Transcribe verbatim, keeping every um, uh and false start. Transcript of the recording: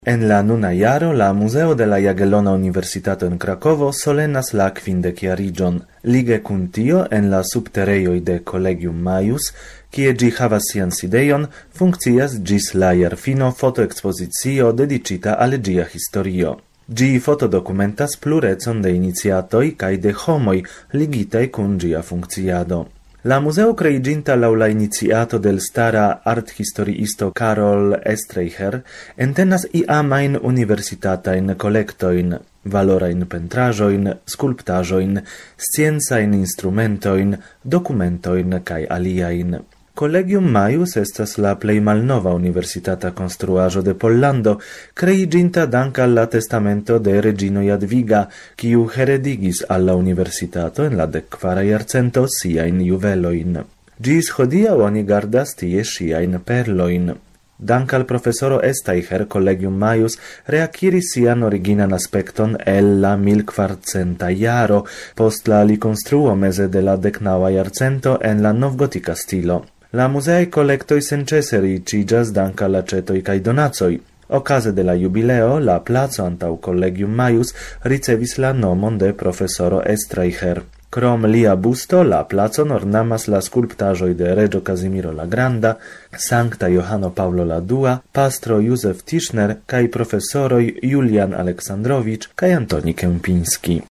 En la nuna jaro la Muzeo de la Jagiellona Universitato en Krakovo solenas la kvindekjariĝon. Lige kun tio en la subterejoj de Collegium Maius, kie ĝi havas sian sidejon, funkcias ĝis la jarfino fotoekspozicio dediĉita al ĝia historio. Ĝi fotodokumentas plurecon de iniciatoj kaj de homoj ligitaj kun ĝia funkciado. La museo creiginta laŭ la iniciato del stara arthistoriisto Karol Estreicher entenas iamajn universitatajn kolektojn, valorajn pentraĵojn, skulptaĵojn, sciencajn instrumentojn, dokumentojn kaj aliajn. Collegium Maius estas la plej malnova universitata konstruaĵo de Pollando, kreiginta dank al la testamento de Reĝino Jadviga, kiu heredigis al la universitato en la dekkvara jarcento siajn juvelojn. Ĝis hodiaŭ oni gardas tie ŝiajn perlojn. Dank al profesoro Estreicher, Collegium Maius reakiris sian originan aspekton el la mil kvarcenta jaro, post la likonstruo meze de la deknaŭa jarcento en la novgotika stilo. La muzeaj kolektoj senĉese riĉiĝas dank al aĉetoj kaj donacoj. Okaze de la jubileo, la placo antaŭ Collegium Maius ricevis la nomon de profesoro Estreicher. Krom lia busto, la placon ornamas la skulptaĵoj de Reĝo Kazimiro la Granda, Sankta Johano Paulo la Dua, pastro Józef Tischner kaj profesoroj Julian Aleksandroviĉ kaj Antoni Kempinski.